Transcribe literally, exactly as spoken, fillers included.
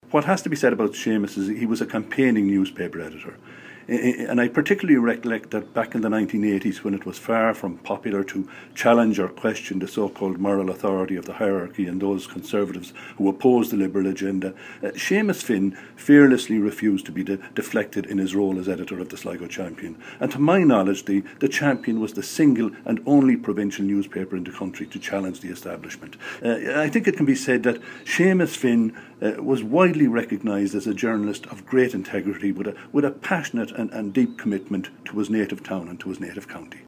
what has to be said about Seamus is he was a campaigning newspaper editor. And I particularly recollect that back in the nineteen eighties, when it was far from popular to challenge or question the so-called moral authority of the hierarchy and those conservatives who opposed the Liberal agenda, uh, Seamus Finn fearlessly refused to be de deflected in his role as editor of the Sligo Champion. And to my knowledge, the, the Champion was the single and only provincial newspaper in the country to challenge the establishment. Uh, I think it can be said that Seamus Finn uh, was widely recognised as a journalist of great integrity with a, with a passionate and, and deep commitment to his native town and to his native county.